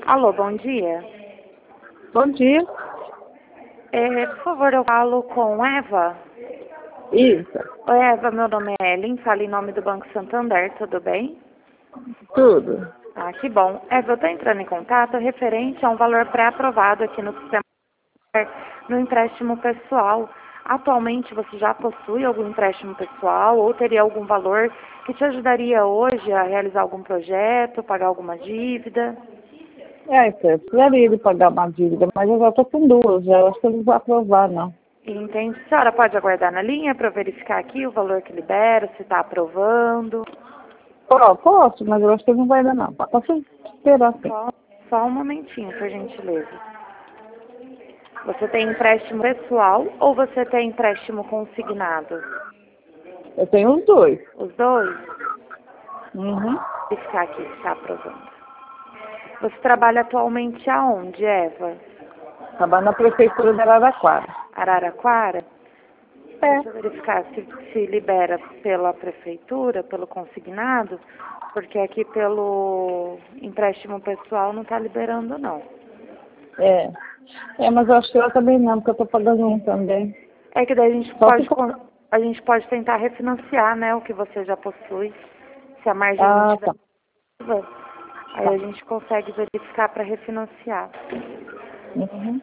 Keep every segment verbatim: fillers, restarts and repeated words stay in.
Alô, bom dia. Bom dia. É, por favor, eu falo com Eva. Isso. Oi, Eva, meu nome é Ellen, falo em nome do Banco Santander, tudo bem? Tudo. Ah, que bom. Eva, eu estou entrando em contato referente a um valor pré-aprovado aqui no sistema no empréstimo pessoal. Atualmente você já possui algum empréstimo pessoal ou teria algum valor que te ajudaria hoje a realizar algum projeto, pagar alguma dívida? É, então, eu precisaria de pagar uma dívida, mas eu já estou com duas, já acho que eu não vou aprovar, não. Entende? A senhora pode aguardar na linha para eu verificar aqui o valor que libera, se está aprovando? Pô, posso, mas eu acho que não vai dar, não. Posso esperar, sim. Só, só um momentinho, por gentileza. Você tem empréstimo pessoal ou você tem empréstimo consignado? Eu tenho os dois. Os dois? Uhum. Vou verificar aqui se está aprovando. Você trabalha atualmente aonde, Eva? Trabalho na prefeitura de Araraquara. Araraquara? É. Deixa eu verificar se, se libera pela prefeitura, pelo consignado, porque aqui pelo empréstimo pessoal não está liberando, não. É. É, mas eu acho que eu também não, porque eu estou pagando um também. É que daí a gente Só pode, se for... con- a gente pode tentar refinanciar, né, o que você já possui, se a margem não Ah, tiver tá. ativa, aí Tá. a gente consegue verificar para refinanciar. Uhum.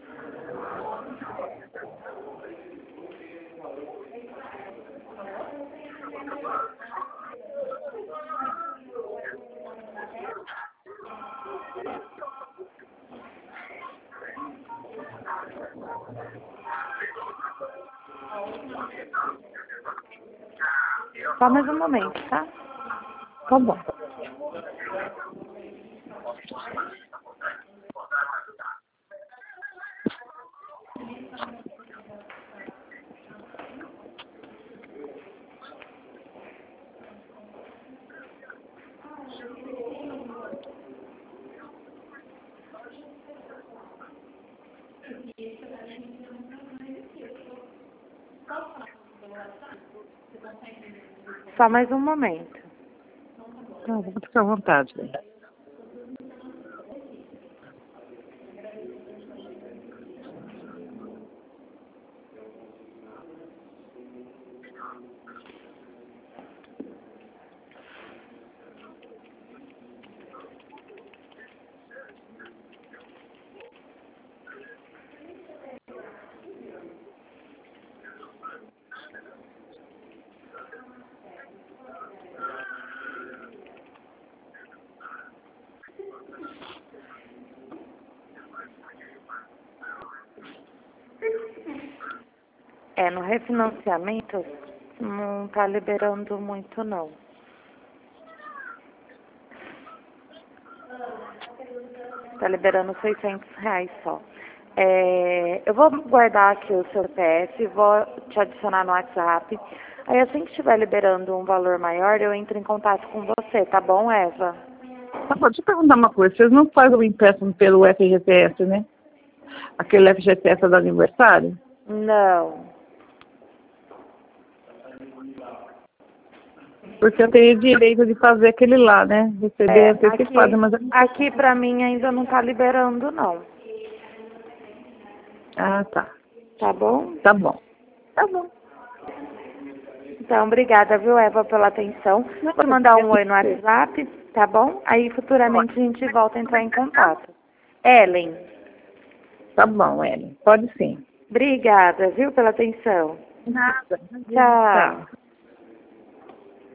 Só mais um momento, tá? Tá bom. Só mais um momento. Não, vou ficar à vontade. É, no refinanciamento não está liberando muito, não. Está liberando seiscentos reais só. É, eu vou guardar aqui o seu C P F, vou te adicionar no WhatsApp. Aí assim que estiver liberando um valor maior, eu entro em contato com você, tá bom, Eva? Tá bom, deixa eu perguntar uma coisa. Vocês não fazem o empréstimo pelo F G T S, né? Aquele F G T S do aniversário? Não. Porque eu teria direito de fazer aquele lá, né? É, Receber antecipado, aqui, mas eu não sei. aqui pra mim ainda não tá liberando, não. Ah, tá. Tá bom? Tá bom. Tá bom. Então, obrigada, viu, Eva, pela atenção. Vou mandar um oi no WhatsApp, tá bom? Aí futuramente a gente volta a entrar em contato. Ellen, Tá bom, Ellen. Pode sim. obrigada, viu, pela atenção. Nada. Tchau. Tchau.